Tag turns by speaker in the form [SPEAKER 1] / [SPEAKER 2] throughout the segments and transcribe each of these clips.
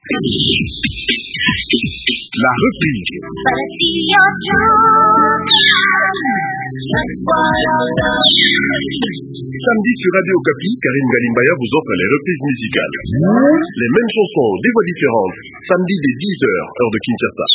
[SPEAKER 1] La reprise. Samedi sur Radio Okapi, Karim Galimbaya vous offre les reprises musicales. Les mêmes chansons, des voix différentes. Samedi dès 10h, heure de Kinshasa.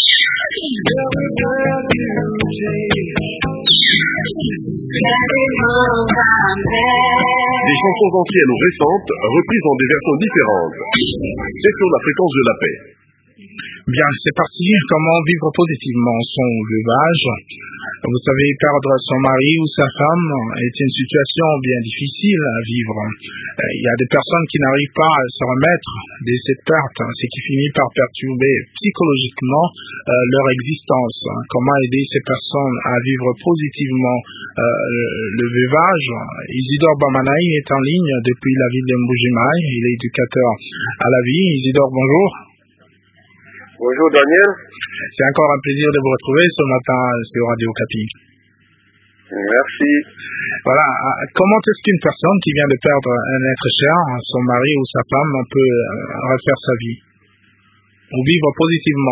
[SPEAKER 1] Des chansons anciennes ou récentes, reprises en des versions différentes. C'est sur la fréquence de la paix.
[SPEAKER 2] Bien, c'est parti. Comment vivre positivement son veuvage? Vous savez, perdre son mari ou sa femme est une situation bien difficile à vivre. Il y a des personnes qui n'arrivent pas à se remettre de cette perte, ce qui finit par perturber psychologiquement leur existence. Comment aider ces personnes à vivre positivement le veuvage? Isidore Bamanaï est en ligne depuis la ville de Mbujimaï. Il est éducateur à la vie. Isidore, bonjour.
[SPEAKER 3] Bonjour Daniel.
[SPEAKER 2] C'est encore un plaisir de vous retrouver ce matin sur Radio Okapi.
[SPEAKER 3] Merci.
[SPEAKER 2] Voilà, comment est-ce qu'une personne qui vient de perdre un être cher, son mari ou sa femme, peut refaire sa vie ou vivre positivement?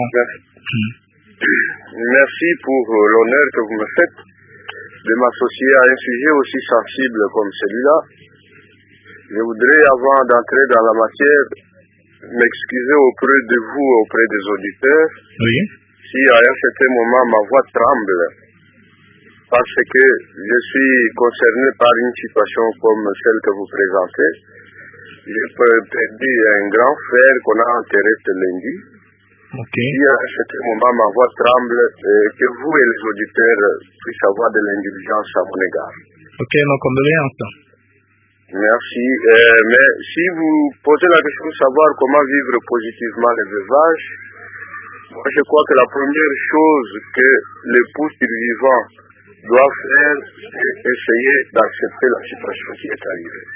[SPEAKER 3] Merci pour l'honneur que vous me faites de m'associer à un sujet aussi sensible comme celui-là. Je voudrais, avant d'entrer dans la matière, m'excuser auprès de vous, auprès des auditeurs,
[SPEAKER 2] oui,
[SPEAKER 3] si à un certain moment ma voix tremble, parce que je suis concerné par une situation comme celle que vous présentez. J'ai perdu un grand frère qu'on a enterré ce lundi.
[SPEAKER 2] Okay.
[SPEAKER 3] Si à un certain moment ma voix tremble, que vous et les auditeurs puissent avoir de l'indulgence à mon égard.
[SPEAKER 2] Ok, nos condoléances.
[SPEAKER 3] Merci. Mais si vous posez la question de savoir comment vivre positivement le veuvage, moi je crois que la première chose que l'époux survivant doit faire, c'est essayer d'accepter la situation qui est arrivée.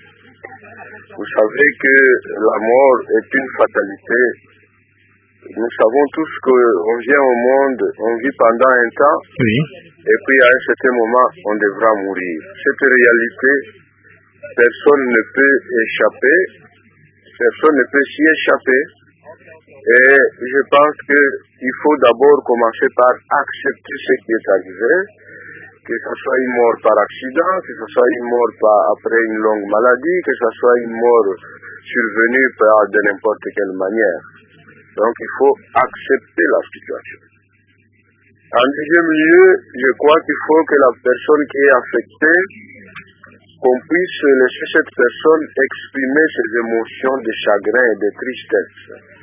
[SPEAKER 3] Vous savez que la mort est une fatalité. Nous savons tous qu'on vient au monde, on vit pendant un temps,
[SPEAKER 2] oui,
[SPEAKER 3] et puis à un certain moment, on devra mourir. Cette réalité, personne ne peut échapper, personne ne peut s'y échapper. Et je pense qu'il faut d'abord commencer par accepter ce qui est arrivé, que ce soit une mort par accident, que ce soit une mort après une longue maladie, que ce soit une mort survenue de n'importe quelle manière. Donc il faut accepter la situation. En deuxième lieu, je crois qu'il faut que la personne qui est affectée, qu'on puisse laisser cette personne exprimer ses émotions de chagrin et de tristesse.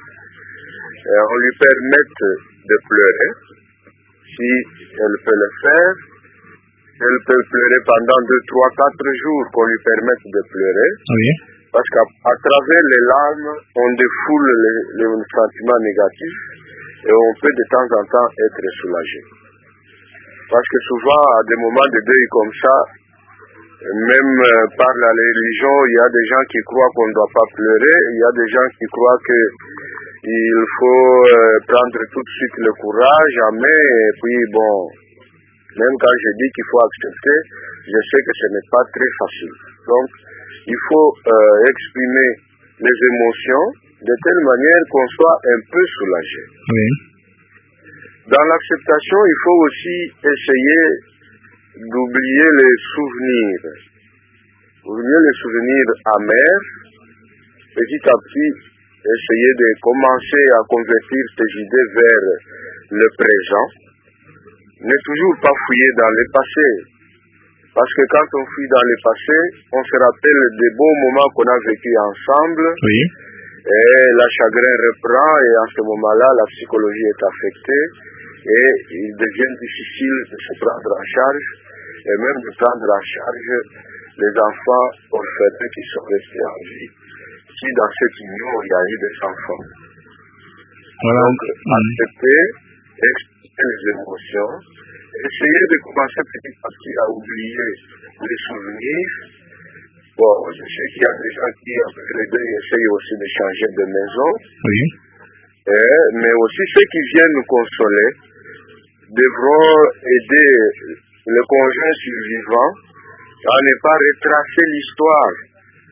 [SPEAKER 3] On lui permette de pleurer, si elle peut le faire. Elle peut pleurer pendant 2, 3, 4 jours, qu'on lui permette de pleurer.
[SPEAKER 2] oui,
[SPEAKER 3] Parce qu'à travers les larmes, on défoule les sentiments négatifs et on peut de temps en temps être soulagé. Parce que souvent, à des moments de deuil comme ça, même par la religion, il y a des gens qui croient qu'on ne doit pas pleurer, il y a des gens qui croient qu'il faut prendre tout de suite le courage, mais et puis bon, même quand je dis qu'il faut accepter, je sais que ce n'est pas très facile. Donc, il faut exprimer les émotions de telle manière qu'on soit un peu soulagé.
[SPEAKER 2] oui.
[SPEAKER 3] Dans l'acceptation, il faut aussi essayer d'oublier les souvenirs. Oublier les souvenirs amers, petit à petit, essayer de commencer à convertir ces idées vers le présent. Ne toujours pas fouiller dans le passé. Parce que quand on fouille dans le passé, on se rappelle des beaux moments qu'on a vécu ensemble.
[SPEAKER 2] Oui.
[SPEAKER 3] Et la chagrin reprend et en ce moment-là, la psychologie est affectée et il devient difficile de se prendre en charge et même de prendre en charge les enfants orphelins qui sont restés en vie. Si dans cette union, il y a eu des enfants.
[SPEAKER 2] Voilà.
[SPEAKER 3] Donc, accepter, exprimer les émotions, essayer de commencer petit à petit à oublier les souvenirs. Bon, je sais qu'il y a des gens qui, après les deux, essayent aussi de changer de maison.
[SPEAKER 2] Oui.
[SPEAKER 3] Mais aussi ceux qui viennent nous consoler devront aider le conjoint survivant à ne pas retracer l'histoire.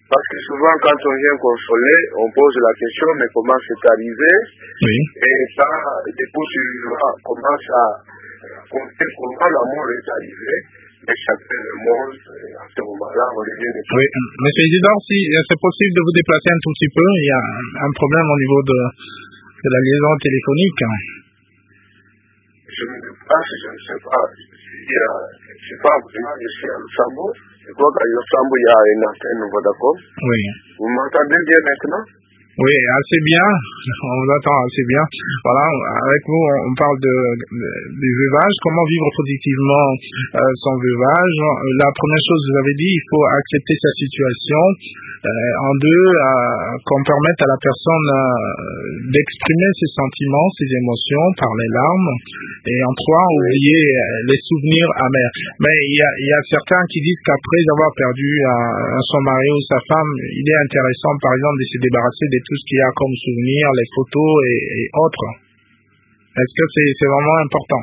[SPEAKER 3] Parce que souvent, quand on vient consoler, on pose la question, mais comment c'est arrivé?
[SPEAKER 2] Oui.
[SPEAKER 3] Et ça, l'époux commence à compter comment l'amour est arrivé. Et chacun le monde, à ce moment-là, on devient des...
[SPEAKER 2] Oui. Monsieur Isidore, si c'est possible de vous déplacer un tout petit peu, il y a un problème au niveau de la liaison téléphonique.
[SPEAKER 3] Je me déplace, je ne sais pas. Je ne sais pas, vraiment, je suis à Luxembourg. Je crois qu'à Luxembourg, il y a une antenne Vodacom.
[SPEAKER 2] Oui.
[SPEAKER 3] Vous m'entendez bien maintenant?
[SPEAKER 2] Oui, assez bien. On vous attend assez bien. Voilà, avec vous, on parle du veuvage. Comment vivre positivement son veuvage? La première chose, vous avez dit, il faut accepter sa situation. En deux, qu'on permette à la personne d'exprimer ses sentiments, ses émotions par les larmes. Et en trois, oublier les souvenirs amers. Mais il y a certains qui disent qu'après avoir perdu son mari ou sa femme, il est intéressant, par exemple, de se débarrasser de tout ce qu'il y a comme souvenirs, les photos et autres. Est-ce que c'est vraiment important?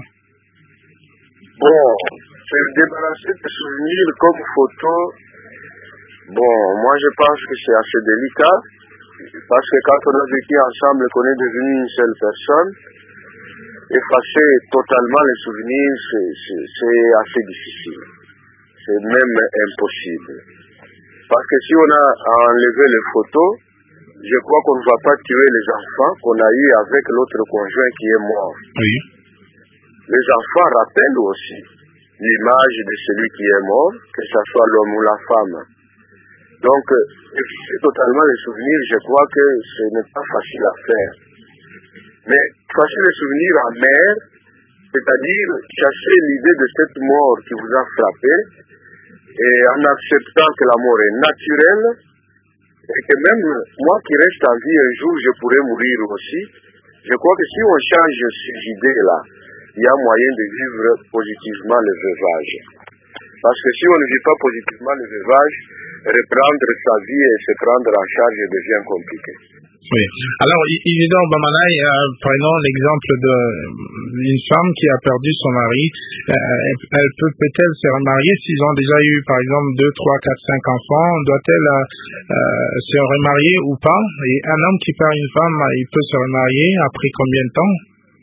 [SPEAKER 3] Bon, se débarrasser de souvenirs comme photos, bon, moi je pense que c'est assez délicat, parce que quand on a vécu ensemble et qu'on est devenu une seule personne, effacer totalement les souvenirs, c'est assez difficile. C'est même impossible. Parce que si on a enlevé les photos, je crois qu'on ne va pas tuer les enfants qu'on a eus avec l'autre conjoint qui est mort.
[SPEAKER 2] Oui.
[SPEAKER 3] Les enfants rappellent aussi l'image de celui qui est mort, que ce soit l'homme ou la femme. Donc, effacer totalement les souvenirs, je crois que ce n'est pas facile à faire. Mais effacer les souvenirs amers, c'est-à-dire chasser l'idée de cette mort qui vous a frappé, et en acceptant que la mort est naturelle, et que même moi qui reste en vie un jour, je pourrais mourir aussi. Je crois que si on change ces idées-là, il y a moyen de vivre positivement le veuvage. Parce que si on ne vit pas positivement le veuvage, reprendre sa vie et se prendre en charge devient compliqué.
[SPEAKER 2] Oui. Alors, Isidore Bamanaï, prenons l'exemple d'une femme qui a perdu son mari. Elle peut-elle se remarier s'ils ont déjà eu, par exemple, 2, 3, 4, 5 enfants? Doit-elle se remarier ou pas? Et un homme qui perd une femme, il peut se remarier après combien de temps?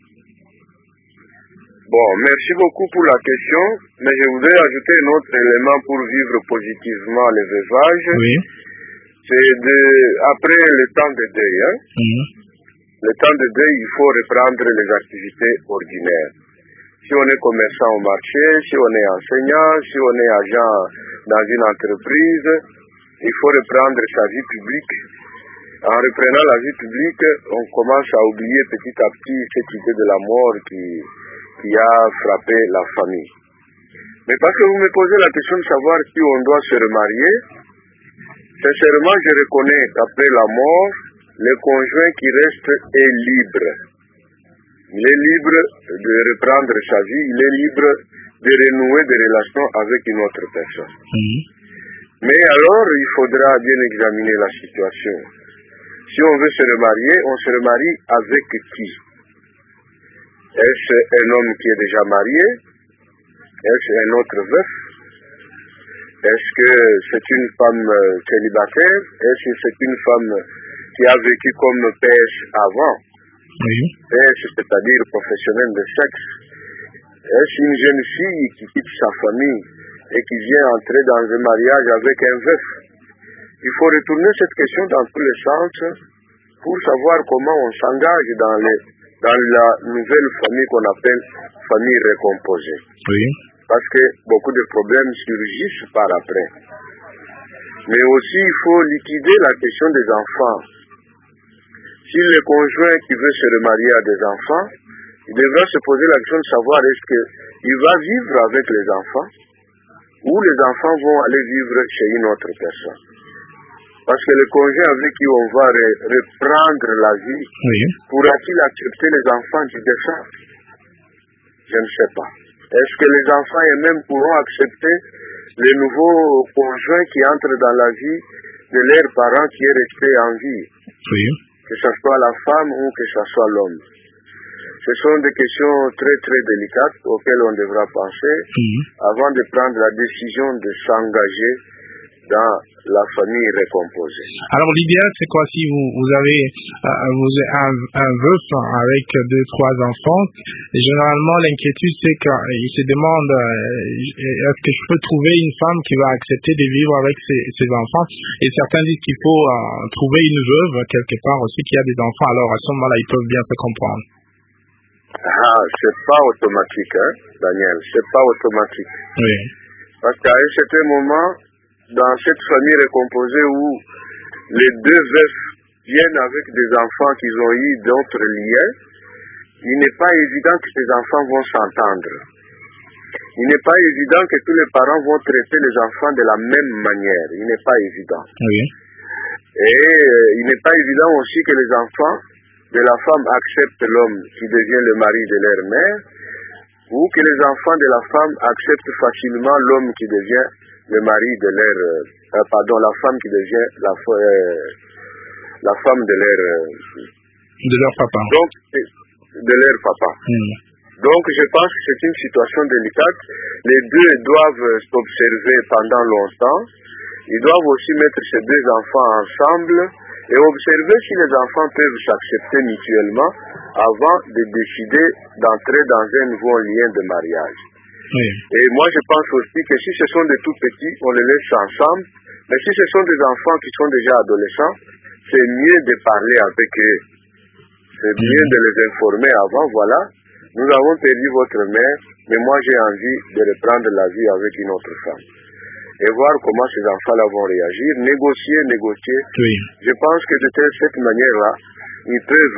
[SPEAKER 3] Bon, merci beaucoup pour la question, mais je voudrais ajouter un autre élément pour vivre positivement le veuvage.
[SPEAKER 2] Oui.
[SPEAKER 3] C'est après le temps de deuil. Hein? Le temps de deuil, il faut reprendre les activités ordinaires. Si on est commerçant au marché, si on est enseignant, si on est agent dans une entreprise, il faut reprendre sa vie publique. En reprenant la vie publique, on commence à oublier petit à petit cette idée de la mort qui a frappé la famille. Mais parce que vous me posez la question de savoir si on doit se remarier, sincèrement, je reconnais qu'après la mort, le conjoint qui reste est libre. Il est libre de reprendre sa vie, il est libre de renouer des relations avec une autre personne. Mais alors, il faudra bien examiner la situation. Si on veut se remarier, on se remarie avec qui? Est-ce un homme qui est déjà marié? Est-ce un autre veuf? Est-ce que c'est une femme célibataire? Est-ce que c'est une femme qui a vécu comme pêche avant?
[SPEAKER 2] Oui.
[SPEAKER 3] Pêche, c'est-à-dire professionnelle de sexe. Est-ce une jeune fille qui quitte sa famille et qui vient entrer dans un mariage avec un veuf? Il faut retourner cette question dans tous les sens pour savoir comment on s'engage dans la nouvelle famille qu'on appelle famille recomposée.
[SPEAKER 2] Oui.
[SPEAKER 3] Parce que beaucoup de problèmes surgissent par après. Mais aussi, il faut liquider la question des enfants. Si le conjoint qui veut se remarier a des enfants, il devra se poser la question de savoir est-ce qu'il va vivre avec les enfants ou les enfants vont aller vivre chez une autre personne. Parce que le conjoint avec qui on va reprendre la vie,
[SPEAKER 2] Oui.
[SPEAKER 3] pourra-t-il accepter les enfants du défunt? Je ne sais pas. Est-ce que les enfants eux-mêmes pourront accepter les nouveaux conjoints qui entrent dans la vie de leurs parents qui est resté en vie?
[SPEAKER 2] Oui.
[SPEAKER 3] Que ce soit la femme ou que ce soit l'homme. Ce sont des questions très très délicates auxquelles on devra penser avant de prendre la décision de s'engager dans la famille recomposée.
[SPEAKER 2] Alors l'idéal c'est quoi si vous avez un veuf avec 2-3 enfants et généralement l'inquiétude c'est qu'il se demande est-ce que je peux trouver une femme qui va accepter de vivre avec ses enfants, et certains disent qu'il faut trouver une veuve quelque part aussi qui a des enfants, alors à ce moment-là ils peuvent bien se comprendre.
[SPEAKER 3] C'est pas automatique, hein, Daniel, c'est pas automatique.
[SPEAKER 2] Oui.
[SPEAKER 3] Parce qu'à un certain moment, dans cette famille recomposée où les deux veufs viennent avec des enfants qu'ils ont eu d'autres liens, il n'est pas évident que ces enfants vont s'entendre. Il n'est pas évident que tous les parents vont traiter les enfants de la même manière. Il n'est pas évident.
[SPEAKER 2] Oui.
[SPEAKER 3] Et il n'est pas évident aussi que les enfants de la femme acceptent l'homme qui devient le mari de leur mère, ou que les enfants de la femme acceptent facilement l'homme qui devient le mari de leur... la femme qui devient la femme de leur
[SPEAKER 2] papa.
[SPEAKER 3] Donc, de leur papa. Donc, je pense que c'est une situation délicate. Les deux doivent s'observer pendant longtemps. Ils doivent aussi mettre ces deux enfants ensemble et observer si les enfants peuvent s'accepter mutuellement avant de décider d'entrer dans un nouveau lien de mariage.
[SPEAKER 2] Oui.
[SPEAKER 3] Et moi, je pense aussi que si ce sont des tout petits, on les laisse ensemble. Mais si ce sont des enfants qui sont déjà adolescents, c'est mieux de parler avec eux. C'est mieux de les informer avant, voilà. Nous avons perdu votre mère, mais moi j'ai envie de reprendre la vie avec une autre femme. Et voir comment ces enfants-là vont réagir, négocier.
[SPEAKER 2] Oui.
[SPEAKER 3] Je pense que de cette manière-là, ils peuvent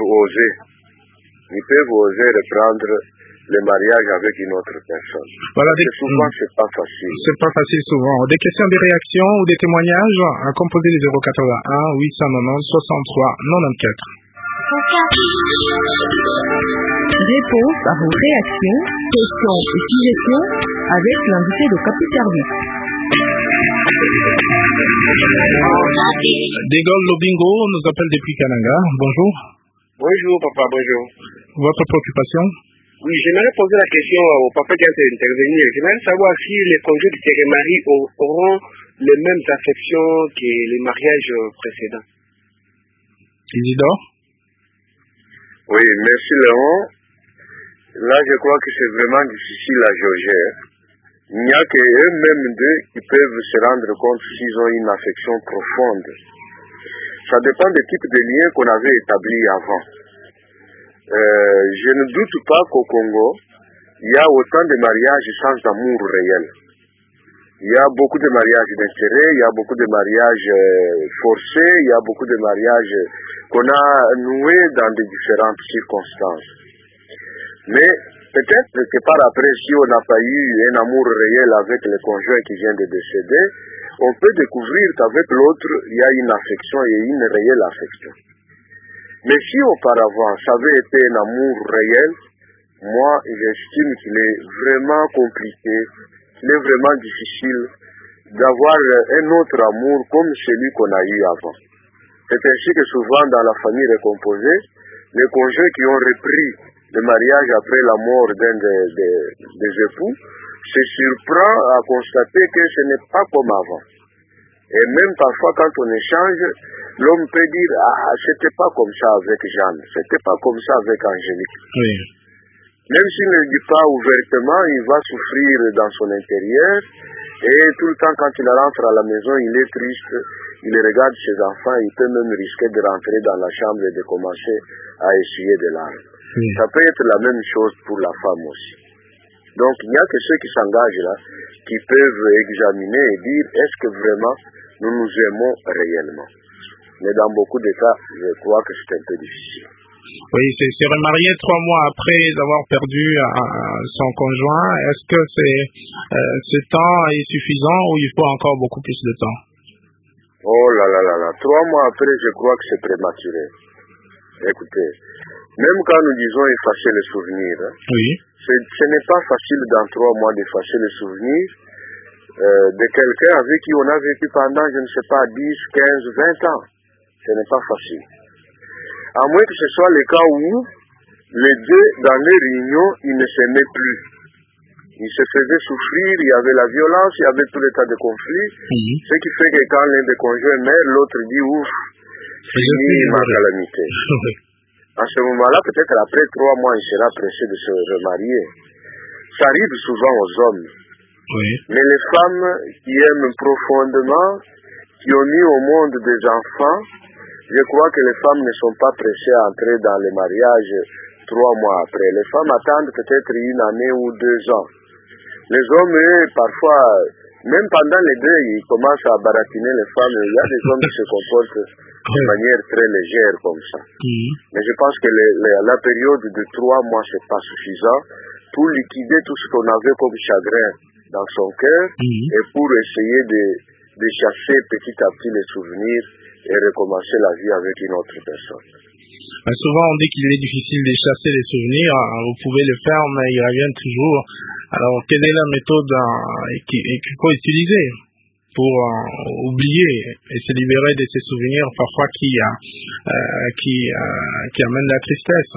[SPEAKER 3] oser reprendre le mariage avec une autre personne.
[SPEAKER 2] Voilà,
[SPEAKER 3] souvent, c'est pas facile.
[SPEAKER 2] C'est pas facile souvent. Des questions, des réactions ou des témoignages à composer les 081 890 63 94.
[SPEAKER 4] Réponse à vos réactions, questions et suggestions avec l'invité de Capi Service.
[SPEAKER 2] Dégol Lobingo nous appelle depuis Kananga. Bonjour.
[SPEAKER 5] Bonjour papa, bonjour.
[SPEAKER 2] Votre préoccupation?
[SPEAKER 5] Oui, j'aimerais poser la question au papa qui vient d'intervenir. J'aimerais savoir si les conjoints qui se remarient auront les mêmes affections que les mariages précédents.
[SPEAKER 2] Isidore?
[SPEAKER 3] Oui, merci Léon. Là, je crois que c'est vraiment difficile à jauger. Il n'y a qu'eux-mêmes deux qui peuvent se rendre compte s'ils ont une affection profonde. Ça dépend des types de liens qu'on avait établis avant. Je ne doute pas qu'au Congo, il y a autant de mariages sans amour réel. Il y a beaucoup de mariages d'intérêt, il y a beaucoup de mariages forcés, il y a beaucoup de mariages qu'on a noués dans de différentes circonstances. Mais peut-être que par après, si on n'a pas eu un amour réel avec le conjoint qui vient de décéder, on peut découvrir qu'avec l'autre, il y a une affection et une réelle affection. Mais si auparavant, ça avait été un amour réel, moi, j'estime qu'il est vraiment compliqué, qu'il est vraiment difficile d'avoir un autre amour comme celui qu'on a eu avant. C'est ainsi que souvent dans la famille recomposée, les conjoints qui ont repris le mariage après la mort d'un des époux se surprend à constater que ce n'est pas comme avant. Et même parfois quand on échange, l'homme peut dire « Ah, c'était pas comme ça avec Jeanne, c'était pas comme ça avec Angélique. »
[SPEAKER 2] Oui.
[SPEAKER 3] Même s'il ne le dit pas ouvertement, il va souffrir dans son intérieur et tout le temps quand il rentre à la maison, il est triste, il regarde ses enfants, il peut même risquer de rentrer dans la chambre et de commencer à essuyer des larmes.
[SPEAKER 2] Oui.
[SPEAKER 3] Ça peut être la même chose pour la femme aussi. Donc il n'y a que ceux qui s'engagent là, qui peuvent examiner et dire est-ce que vraiment nous nous aimons réellement. Mais dans beaucoup de cas, je crois que c'est un peu difficile.
[SPEAKER 2] Oui, c'est remarié 3 mois après avoir perdu son conjoint. Est-ce que ce temps est suffisant ou il faut encore beaucoup plus de temps?
[SPEAKER 3] Oh là là là là, 3 mois après, je crois que c'est prématuré. Écoutez, même quand nous disons effacer les souvenirs,
[SPEAKER 2] oui.
[SPEAKER 3] Ce n'est pas facile dans 3 mois d'effacer les souvenirs de quelqu'un avec qui on a vécu pendant, je ne sais pas, 10, 15, 20 ans. Ce n'est pas facile. À moins que ce soit le cas où les deux, dans les réunions, ils ne s'aimaient plus. il se faisait souffrir, il y avait la violence, il y avait tout l'état de conflit, ce qui fait que quand l'un des conjoints meurt, l'autre dit ouf, fini ma calamité. À ce moment-là, peut-être après 3 mois, il sera pressé de se remarier. Ça arrive souvent aux hommes. Mais les femmes qui aiment profondément, qui ont mis au monde des enfants, je crois que les femmes ne sont pas pressées à entrer dans le mariage 3 mois après. Les femmes attendent peut-être 1 année ou 2 ans. Les hommes, eux, parfois, même pendant les deuils, ils commencent à baratiner les femmes. Il y a des hommes qui se comportent de manière très légère comme ça. Mais je pense que la période de 3 mois, c'est pas suffisant pour liquider tout ce qu'on avait comme chagrin dans son cœur et pour essayer de chasser petit à petit les souvenirs et recommencer la vie avec une autre personne.
[SPEAKER 2] Souvent, on dit qu'il est difficile de chasser les souvenirs. Vous pouvez le faire, mais ils reviennent toujours. Alors, quelle est la méthode qu'il faut utiliser pour oublier et se libérer de ces souvenirs parfois qui amènent la tristesse?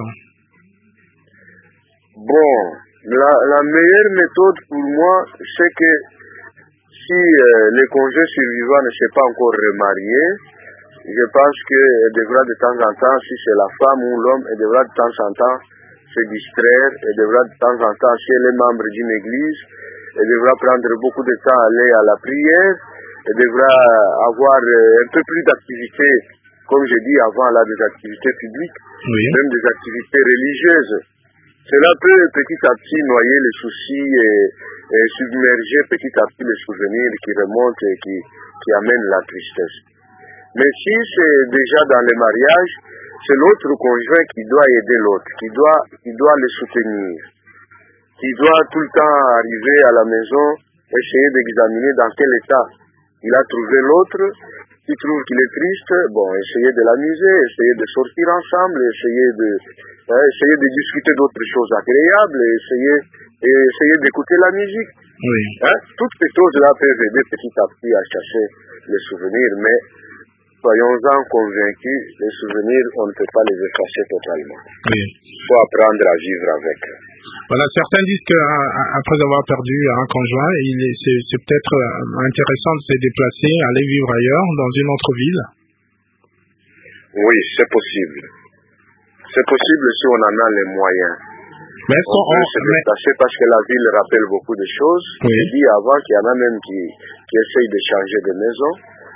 [SPEAKER 3] Bon, la meilleure méthode pour moi, c'est que si le conjoint survivant ne s'est pas encore remarié, je pense qu'elle devra de temps en temps, si c'est la femme ou l'homme, elle devra de temps en temps se distraire, elle devra de temps en temps, si elle est membre d'une église, elle devra prendre beaucoup de temps à aller à la prière, elle devra avoir un peu plus d'activités, comme j'ai dit avant, là, des activités publiques, même des activités religieuses. Cela peut petit à petit noyer les soucis et submerger petit à petit les souvenirs qui remontent et qui amènent la tristesse. Mais si c'est déjà dans le mariage, c'est l'autre conjoint qui doit aider l'autre, qui doit le soutenir, qui doit tout le temps arriver à la maison, essayer d'examiner dans quel état il a trouvé l'autre, qui trouve qu'il est triste, essayer de l'amuser, essayer de sortir ensemble, essayer de discuter d'autres choses agréables, essayer d'écouter la musique. Toutes ces choses-là peuvent aider petit à petit à chasser les souvenirs, mais soyons-en convaincus, les souvenirs, on ne peut pas les effacer totalement. Il faut apprendre à vivre avec.
[SPEAKER 2] Voilà, certains disent qu'après avoir perdu un conjoint, c'est peut-être intéressant de se déplacer, aller vivre ailleurs, dans une autre ville.
[SPEAKER 3] Oui, c'est possible. C'est possible si on en a les moyens.
[SPEAKER 2] Mais est-ce
[SPEAKER 3] on peut se déplacer parce que la ville rappelle beaucoup de choses. J'ai dit avant qu'il y en a même qui essayent de changer de maison.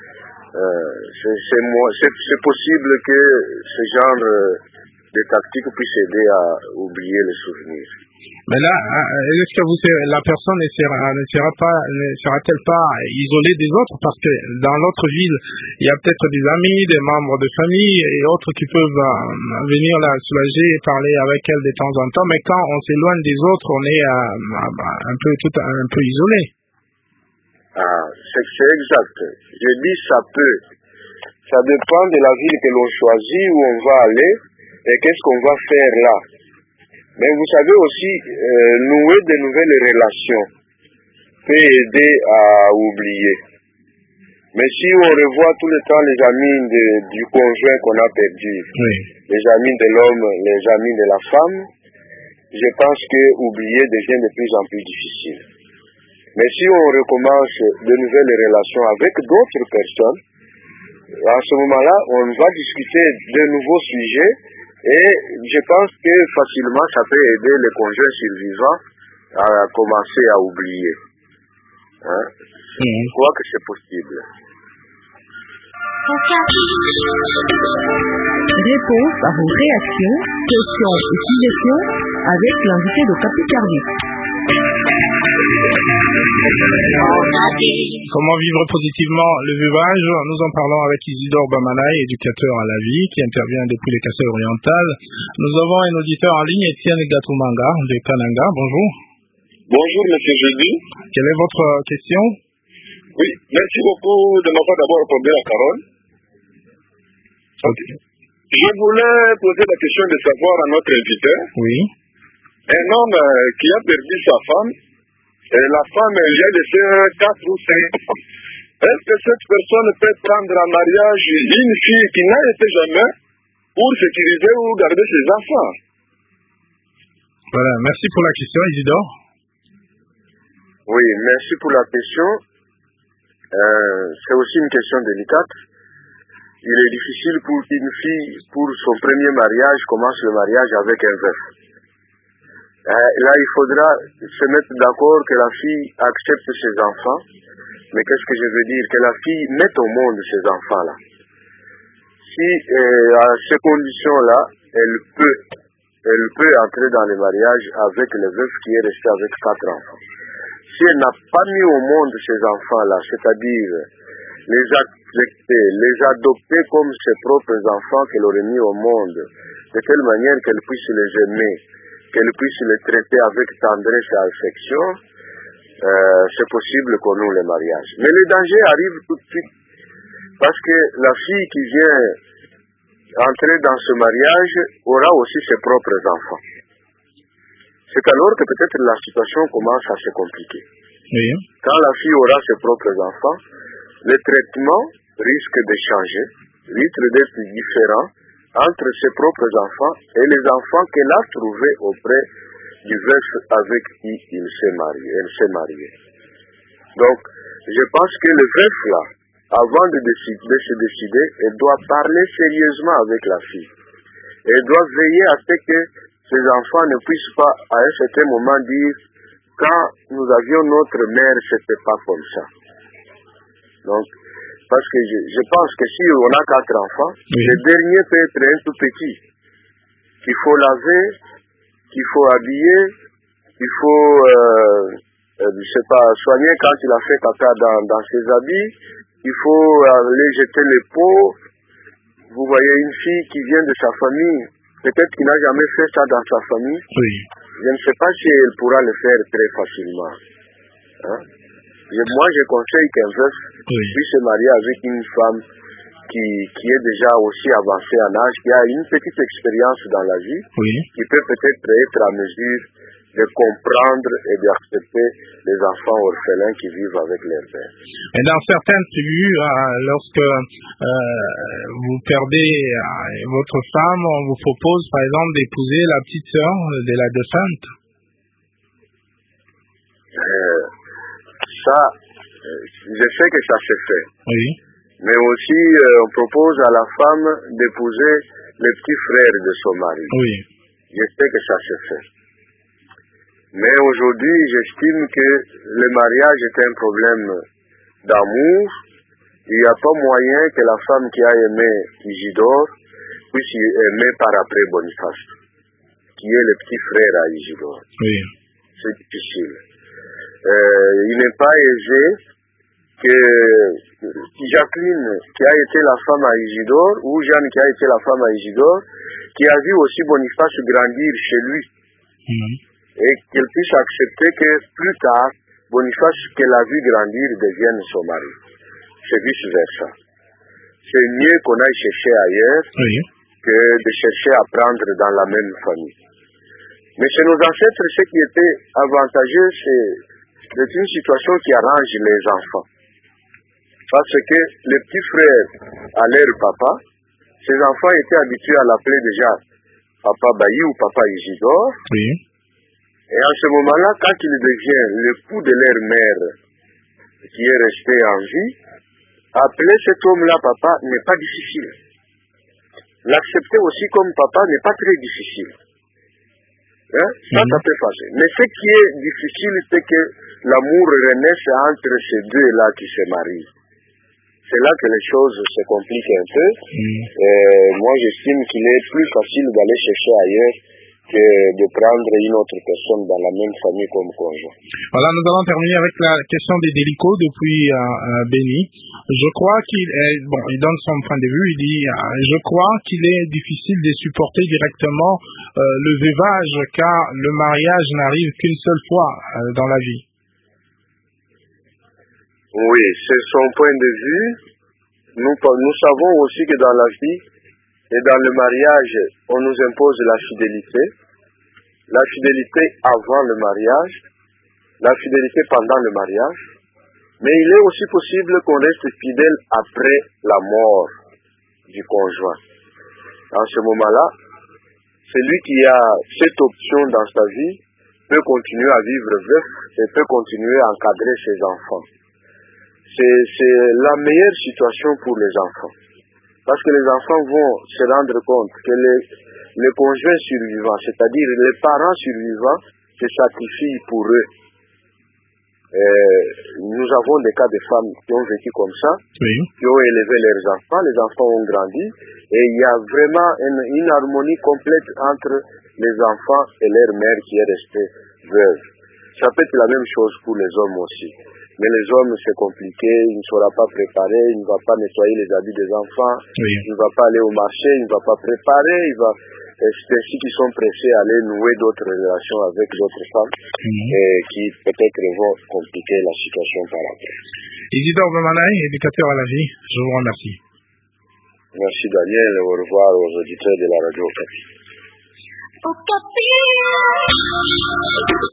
[SPEAKER 3] C'est possible que ce genre de tactique puisse aider à oublier les souvenirs.
[SPEAKER 2] Mais là, est-ce que la personne ne sera-t-elle pas isolée des autres? Parce que dans l'autre ville, il y a peut-être des amis, des membres de famille et autres qui peuvent venir la soulager et parler avec elle de temps en temps. Mais quand on s'éloigne des autres, on est un peu isolé.
[SPEAKER 3] C'est exact. Je dis ça peut. Ça dépend de la ville que l'on choisit, où on va aller et qu'est-ce qu'on va faire là. Mais vous savez aussi, nouer de nouvelles relations peut aider à oublier. Mais si on revoit tout le temps les amis du conjoint qu'on a perdu, les amis de l'homme, les amis de la femme, je pense que oublier devient de plus en plus difficile. Mais si on recommence de nouvelles relations avec d'autres personnes, à ce moment-là, on va discuter de nouveaux sujets et je pense que facilement ça peut aider les conjoints survivants à commencer à oublier. Je crois que c'est possible.
[SPEAKER 4] Réponse à vos réactions, questions et suggestions avec l'invité de Capicardi.
[SPEAKER 2] Comment vivre positivement le veuvage? Nous en parlons avec Isidore Bamanaï, éducateur à la vie, qui intervient depuis les Kassai-Orientales. Nous avons un auditeur en ligne, Étienne Gatumanga, de Kananga. Bonjour.
[SPEAKER 6] Bonjour, monsieur Jeudi.
[SPEAKER 2] Quelle est votre question?
[SPEAKER 6] Oui, merci beaucoup de m'avoir d'abord répondu à la parole.
[SPEAKER 2] Okay.
[SPEAKER 6] Je voulais poser la question de savoir à notre invité.
[SPEAKER 2] Oui.
[SPEAKER 6] Un homme qui a perdu sa femme, et la femme vient de faire 4 ou 5 ans. Est-ce que cette personne peut prendre en mariage une fille qui n'a été jamais pour sécuriser ou garder ses enfants?
[SPEAKER 2] Voilà, merci pour la question, Isidore.
[SPEAKER 3] Oui, merci pour la question. C'est aussi une question délicate. Il est difficile pour qu'une fille, pour son premier mariage, commence le mariage avec un veuf. Là, il faudra se mettre d'accord que la fille accepte ses enfants. Mais qu'est-ce que je veux dire? Que la fille mette au monde ces enfants-là. Si à ces conditions-là, elle peut entrer dans le mariage avec le veuf qui est resté avec 4 enfants. Si elle n'a pas mis au monde ces enfants-là, c'est-à-dire les accepter, les adopter comme ses propres enfants qu'elle aurait mis au monde, de telle manière qu'elle puisse les aimer, qu'elle puisse les traiter avec tendresse et affection, c'est possible qu'on ouvre le mariage. Mais le danger arrive tout de suite. Parce que la fille qui vient entrer dans ce mariage aura aussi ses propres enfants. C'est alors que peut-être la situation commence à se compliquer.
[SPEAKER 2] Oui.
[SPEAKER 3] Quand la fille aura ses propres enfants, le traitement risque de changer, risque d'être différent entre ses propres enfants et les enfants qu'elle a trouvés auprès du veuf avec qui elle s'est mariée. Donc, je pense que le veuf là, avant de se décider, elle doit parler sérieusement avec la fille. Elle doit veiller à ce que ses enfants ne puissent pas à un certain moment dire quand nous avions notre mère, c'était pas comme ça. Donc, parce que je pense que si on a 4 enfants, le dernier peut être un tout petit, qu'il faut laver, qu'il faut habiller, qu'il faut, je sais pas, soigner quand il a fait caca dans ses habits, il faut aller jeter les pots. Vous voyez une fille qui vient de sa famille, peut-être qu'il n'a jamais fait ça dans sa famille.
[SPEAKER 2] Oui.
[SPEAKER 3] Je ne sais pas si elle pourra le faire très facilement. Hein? Moi, je conseille qu'un veuf puisse se marier avec une femme qui est déjà aussi avancée en âge, qui a une petite expérience dans la vie, qui peut peut-être être à mesure de comprendre et d'accepter les enfants orphelins qui vivent avec leur père.
[SPEAKER 2] Et dans certaines tribus, lorsque vous perdez votre femme, on vous propose par exemple d'épouser la petite sœur de la défunte.
[SPEAKER 3] Ça, je sais que ça se fait.
[SPEAKER 2] Oui.
[SPEAKER 3] Mais aussi, on propose à la femme d'épouser le petit frère de son mari.
[SPEAKER 2] Oui.
[SPEAKER 3] Je sais que ça se fait. Mais aujourd'hui, j'estime que le mariage est un problème d'amour. Il n'y a pas moyen que la femme qui a aimé Isidore puisse aimer par après Boniface, qui est le petit frère à Isidore.
[SPEAKER 2] Oui.
[SPEAKER 3] C'est difficile. Il n'est pas aisé que Jacqueline, qui a été la femme à Isidore, ou Jeanne, qui a été la femme à Isidore, qui a vu aussi Boniface grandir chez lui, et qu'elle puisse accepter que plus tard, Boniface, qu'elle a vu grandir, devienne son mari. C'est vice-versa. C'est mieux qu'on aille chercher ailleurs que de chercher à prendre dans la même famille. Mais chez nos ancêtres, ce qui était avantageux, c'est une situation qui arrange les enfants. Parce que les petits frères à leur papa, ces enfants étaient habitués à l'appeler déjà Papa Bailly ou Papa Isidore.
[SPEAKER 2] Oui.
[SPEAKER 3] Et en ce moment-là, quand il devient l'époux de leur mère qui est resté en vie, appeler cet homme-là papa n'est pas difficile. L'accepter aussi comme papa n'est pas très difficile. Hein? Ça peut passer. Mais ce qui est difficile, c'est que l'amour renaisse entre ces deux-là qui se marient. C'est là que les choses se compliquent un peu. Moi, j'estime qu'il est plus facile d'aller chercher ailleurs que de prendre une autre personne dans la même famille comme conjoint.
[SPEAKER 2] Voilà, nous allons terminer avec la question des délicats depuis Béni. Je crois qu'il est, il donne son point de vue, il dit, je crois qu'il est difficile de supporter directement le veuvage car le mariage n'arrive qu'une seule fois dans la vie.
[SPEAKER 3] Oui, c'est son point de vue. Nous savons aussi que dans la vie et dans le mariage, on nous impose la fidélité avant le mariage, la fidélité pendant le mariage, mais il est aussi possible qu'on reste fidèle après la mort du conjoint. En ce moment-là, celui qui a cette option dans sa vie peut continuer à vivre veuf et peut continuer à encadrer ses enfants. C'est la meilleure situation pour les enfants. Parce que les enfants vont se rendre compte que les conjoints survivants, c'est-à-dire les parents survivants, se sacrifient pour eux. Nous avons des cas de femmes qui ont vécu comme ça, qui ont élevé leurs enfants, les enfants ont grandi, et il y a vraiment une harmonie complète entre les enfants et leur mère qui est restée veuve. Ça peut être la même chose pour les hommes aussi. Mais les hommes, c'est compliqué, il ne sera pas préparé, il ne va pas nettoyer les habits des enfants, il ne va pas aller au marché, il ne va pas préparer, c'est ainsi qu'ils sont pressés à aller nouer d'autres relations avec d'autres femmes et qui peut-être vont compliquer la situation par après.
[SPEAKER 2] Isidore Bemanaï, éducateur à la vie, je vous remercie.
[SPEAKER 3] Merci Daniel, au revoir aux auditeurs de la radio Okapi.